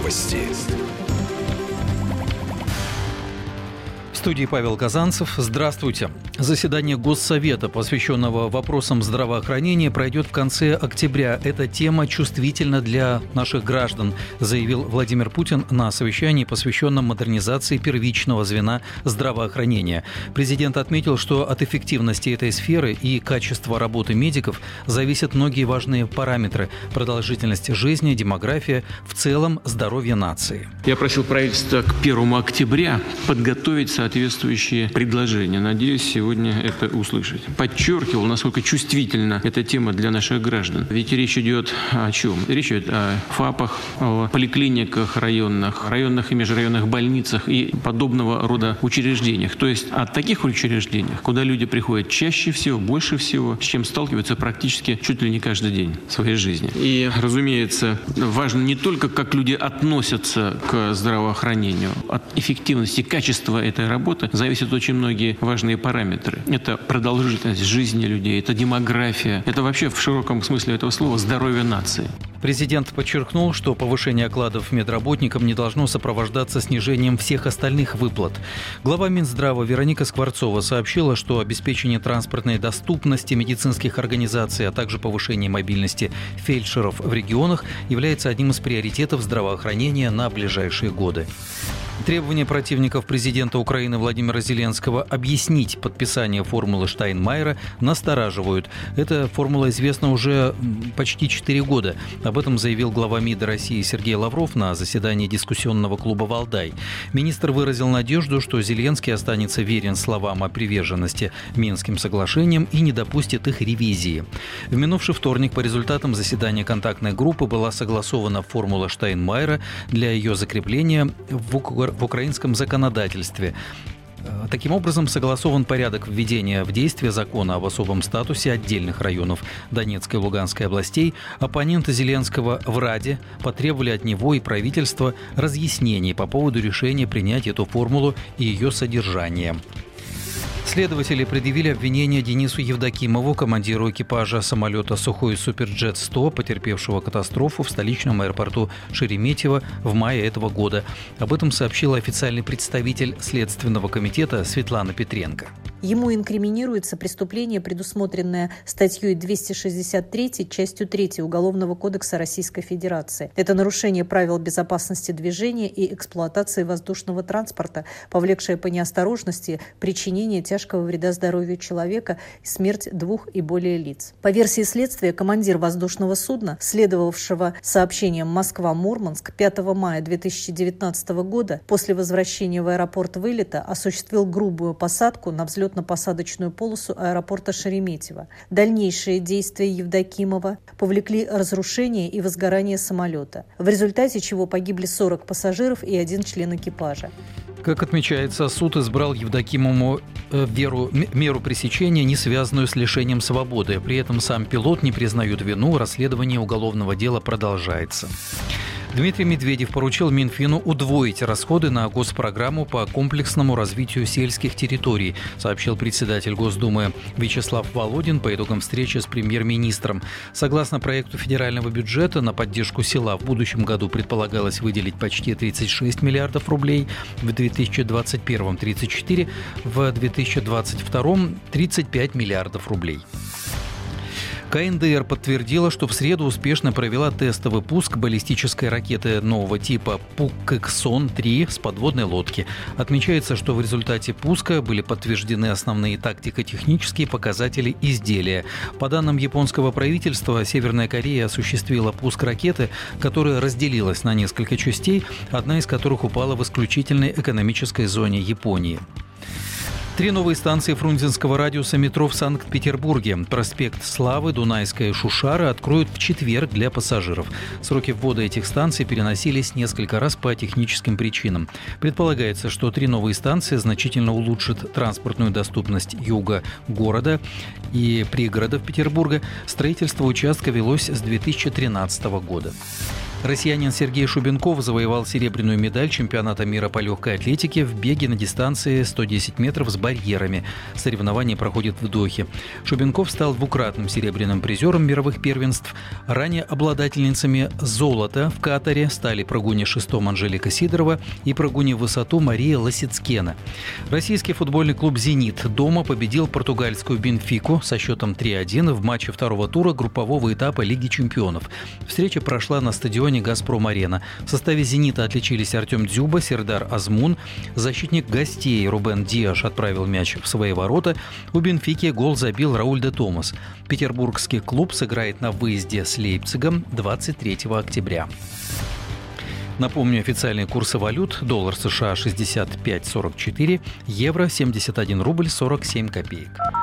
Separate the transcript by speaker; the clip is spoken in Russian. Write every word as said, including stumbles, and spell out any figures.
Speaker 1: Новости.
Speaker 2: В студии Павел Казанцев. Здравствуйте. Заседание Госсовета, посвященного вопросам здравоохранения, пройдет в конце октября. Эта тема чувствительна для наших граждан, заявил Владимир Путин на совещании, посвященном модернизации первичного звена здравоохранения. Президент отметил, что от эффективности этой сферы и качества работы медиков зависят многие важные параметры: продолжительность жизни, демография, в целом здоровье нации.
Speaker 3: Я просил правительство к первому октября подготовить соответствующие предложения. Надеюсь, сегодня это услышать. Подчеркивал, насколько чувствительна эта тема для наших граждан. Ведь речь идет о чем? Речь идет о ФАПах, о поликлиниках районных, районных и межрайонных больницах и подобного рода учреждениях. То есть о таких учреждениях, куда люди приходят чаще всего, больше всего, с чем сталкиваются практически чуть ли не каждый день в своей жизни. И, разумеется, важно не только, как люди относятся к здравоохранению. От эффективности и качества этой работы зависят очень многие важные параметры. Это продолжительность жизни людей, это демография, это вообще в широком смысле этого слова здоровье нации.
Speaker 2: Президент подчеркнул, что повышение окладов медработникам не должно сопровождаться снижением всех остальных выплат. Глава Минздрава Вероника Скворцова сообщила, что обеспечение транспортной доступности медицинских организаций, а также повышение мобильности фельдшеров в регионах является одним из приоритетов здравоохранения на ближайшие годы. Требования противников президента Украины Владимира Зеленского объяснить подписание формулы Штайнмайера настораживают. Эта формула известна уже почти четыре года. Об этом заявил глава МИДа России Сергей Лавров на заседании дискуссионного клуба «Валдай». Министр выразил надежду, что Зеленский останется верен словам о приверженности Минским соглашениям и не допустит их ревизии. В минувший вторник по результатам заседания контактной группы была согласована формула Штайнмайера для ее закрепления в в украинском законодательстве. Таким образом, согласован порядок введения в действие закона об особом статусе отдельных районов Донецкой и Луганской областей. Оппоненты Зеленского в Раде потребовали от него и правительства разъяснений по поводу решения принять эту формулу и ее содержание. Следователи предъявили обвинение Денису Евдокимову, командиру экипажа самолета «Сухой Суперджет сто», потерпевшего катастрофу в столичном аэропорту Шереметьево в мае этого года. Об этом сообщил официальный представитель Следственного комитета Светлана Петренко.
Speaker 4: Ему инкриминируется преступление, предусмотренное статьей двести шестьдесят три, частью третьей Уголовного кодекса Российской Федерации. Это нарушение правил безопасности движения и эксплуатации воздушного транспорта, повлекшее по неосторожности причинение тяжкого вреда здоровью человека и смерть двух и более лиц. По версии следствия, командир воздушного судна, следовавшего сообщением Москва-Мурманск пятого мая две тысячи девятнадцатого года, после возвращения в аэропорт вылета осуществил грубую посадку на взлет на посадочную полосу аэропорта Шереметьево. Дальнейшие действия Евдокимова повлекли разрушение и возгорание самолета, в результате чего погибли сорок пассажиров и один член экипажа.
Speaker 2: Как отмечается, суд избрал Евдокимову веру, меру пресечения, не связанную с лишением свободы. При этом сам пилот не признает вину, расследование уголовного дела продолжается. Дмитрий Медведев поручил Минфину удвоить расходы на госпрограмму по комплексному развитию сельских территорий, сообщил председатель Госдумы Вячеслав Володин по итогам встречи с премьер-министром. Согласно проекту федерального бюджета, на поддержку села в будущем году предполагалось выделить почти тридцать шесть миллиардов рублей, в две тысячи двадцать первом – тридцать четыре, в две тысячи двадцать втором – тридцать пять миллиардов рублей. КНДР подтвердила, что в среду успешно провела тестовый пуск баллистической ракеты нового типа Пукксон три с подводной лодки. Отмечается, что в результате пуска были подтверждены основные тактико-технические показатели изделия. По данным японского правительства, Северная Корея осуществила пуск ракеты, которая разделилась на несколько частей, одна из которых упала в исключительной экономической зоне Японии. Три новые станции Фрунзенского радиуса метро в Санкт-Петербурге. Проспект Славы, Дунайская и Шушары откроют в четверг для пассажиров. Сроки ввода этих станций переносились несколько раз по техническим причинам. Предполагается, что три новые станции значительно улучшат транспортную доступность юга города и пригородов Петербурга. Строительство участка велось с две тысячи тринадцатого года. Россиянин Сергей Шубенков завоевал серебряную медаль чемпионата мира по легкой атлетике в беге на дистанции сто десять метров с барьерами. Соревнование проходит в Дохе. Шубенков стал двукратным серебряным призером мировых первенств. Ранее обладательницами золота в Катаре стали прыгунья шестом Анжелика Сидорова и прыгунья в высоту Мария Лосицкена. Российский футбольный клуб «Зенит» дома победил португальскую «Бенфику» со счетом три один в матче второго тура группового этапа Лиги чемпионов. Встреча прошла на стадионе «Газпром-Арена». В составе «Зенита» отличились Артем Дзюба, Сердар Азмун. Защитник гостей Рубен Диаш отправил мяч в свои ворота. У «Бенфики» гол забил Рауль де Томас. Петербургский клуб сыграет на выезде с Лейпцигом двадцать третьего октября. Напомню, официальные курсы валют. Доллар США шестьдесят пять сорок четыре, евро семьдесят один рубль сорок семь копеек.